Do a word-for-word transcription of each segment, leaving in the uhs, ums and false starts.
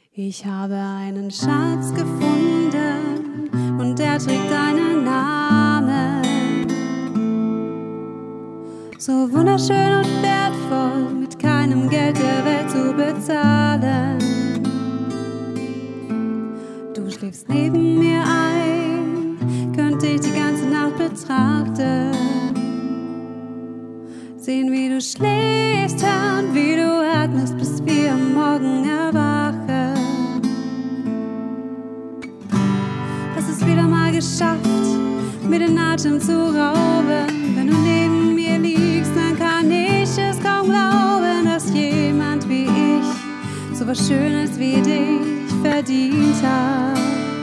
Ich habe einen Schatz gefunden und der trägt deinen Namen. So wunderschön und wertvoll, mit keinem Geld der Welt zu bezahlen. Du schläfst neben mir ein, könnte ich die ganze Nacht betrachten. Sehen, wie du schläfst, hören, wie du atmest, bis wir am Morgen erwachen. Hast es wieder mal geschafft, mir den Atem zu rauben. Wenn du neben mir liegst, dann kann ich es kaum glauben, dass jemand wie ich so was Schönes wie dich verdient hat.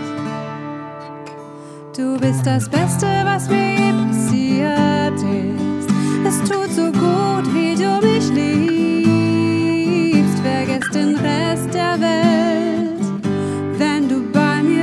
Du bist das Beste, was mir je passiert ist. Es tut so gut, wie du mich liebst. Vergiss den Rest der Welt, wenn du bei mir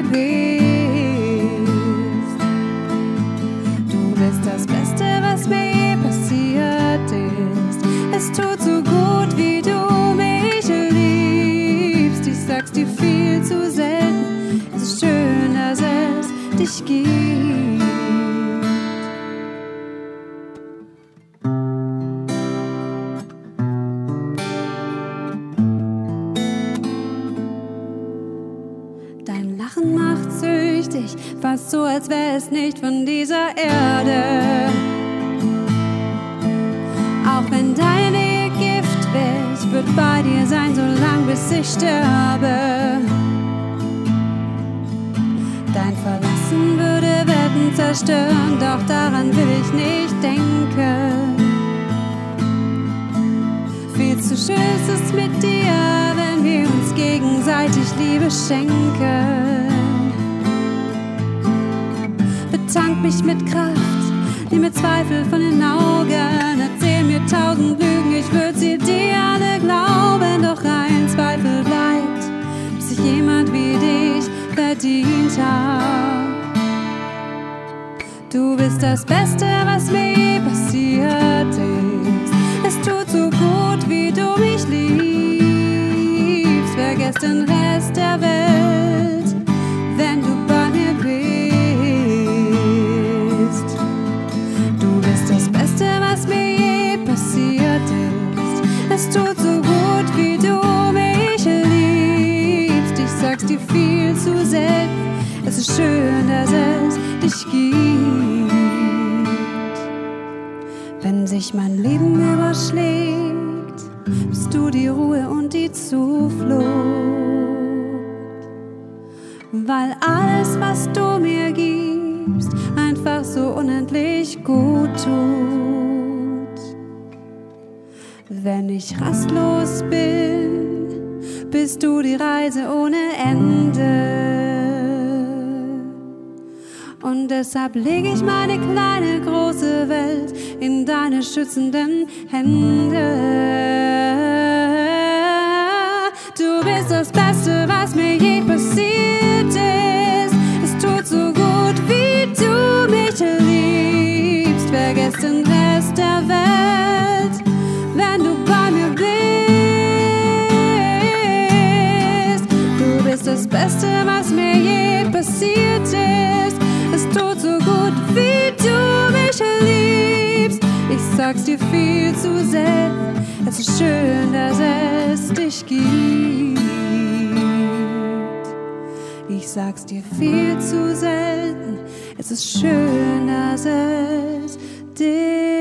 bist. Du bist das Beste, was mir je passiert ist. Es tut so gut, wie du mich liebst. Ich sag's dir viel zu selten. Es ist schön, dass es dich gibt. Dein Lachen macht süchtig, fast so, als wäre es nicht von dieser Erde. Auch wenn deine Nähe Gift wäre, ich würd bei dir sein, so lang bis ich sterbe. Dein Verlassen würde Welten zerstören, doch daran will ich nicht denken. Viel zu schön ist es mit dir, wenn wir uns gegenseitig Liebe schenken. Betank mich mit Kraft, nimm mir Zweifel von den Augen. Erzähl mir tausend Lügen, ich würd sie dir alle glauben. Doch ein Zweifel bleibt, dass sich jemand wie dich verdient hab. Du bist das Beste, was mir je passiert ist. Es tut so gut, wie du mich liebst. Vergiss den Rest der Welt, wenn du bei mir bist. Du bist das Beste, was mir je passiert ist. Es tut so gut, wie du mich liebst. Ich sag's dir viel zu selten. Es ist schön, dass es dich gibt. Wenn sich mein Leben überschlägt, bist du die Ruhe und die Zuflucht. Weil alles, was du mir gibst, einfach so unendlich gut tut. Wenn ich rastlos bin, bist du die Reise ohne Ende. Und deshalb lege ich meine kleine, große Welt in deine schützenden Hände. Du bist das Beste, was mir je passiert ist. Es tut so gut, wie du mich liebst. Vergiss den Rest der Welt, wenn du bei mir bist. Du bist das Beste, was mir je passiert ist. Es tut so gut, wie du mich liebst. Ich sag's dir viel zu selten. Es ist schön, dass es dich gibt. Ich sag's dir viel zu selten. Es ist schön, dass es dich gibt.